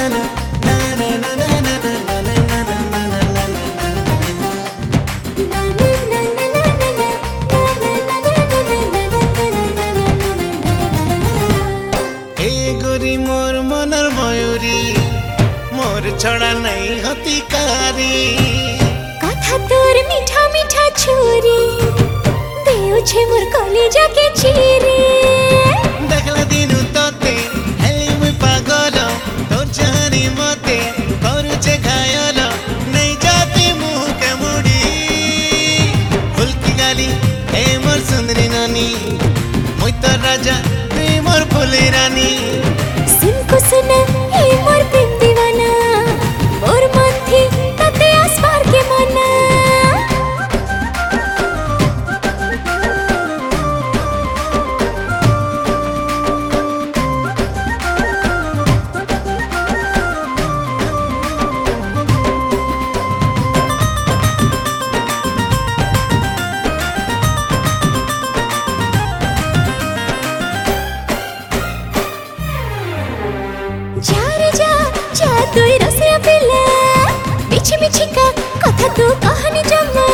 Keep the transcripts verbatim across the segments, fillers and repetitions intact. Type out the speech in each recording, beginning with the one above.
मोर मनर मयूरी मोर छड़ा नहीं होती कारी कथा तोर मीठा मीठा छुरी देउ छे मोर कलेजा के चीरी देखला दिनु तोते हेली मुई पागल तोर चाहनी मते करू छे घायल नहीं जाती मुंह के मुड़ी फूल की गाली ए मोर सुंदरी नानी मुई तो राजा तू मोर फूली रानी सुन को सुना ए मोर प्रेम दीवाना मोर मन थी तते आसपार के मना जा रे जा जा तू रसिया पिला मिठी मिठी का कथा तू कहानी जमा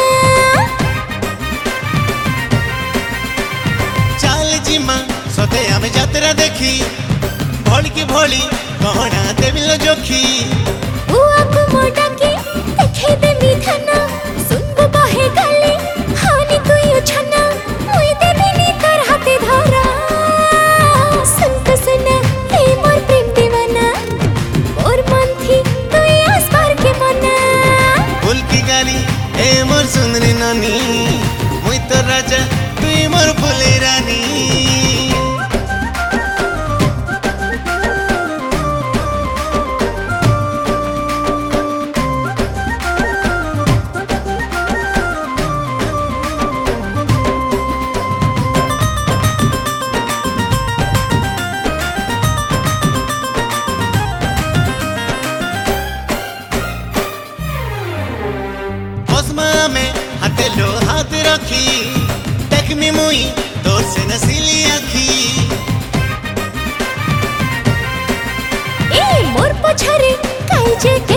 चाल जीमा सते आमे यात्रा देखी भोली की भोली कहना देविलो जोखी बुआ को मोटा के देखे दे मिठना सुनबो बहे गाली हानी तू यो छना मुई देबिनी कर हाथे धरा सुन को सुना ए मोर प्रेम दीवाना मोर मन थी तू आस पार के मना फूल की गाली ए मोर सुंदरी नानी मुई तो राजा तू मोर फूली रानी में हाथे लो हाथ रखी देख मी मुई तोर से नसीली आखी ए मोर पछरे काई जे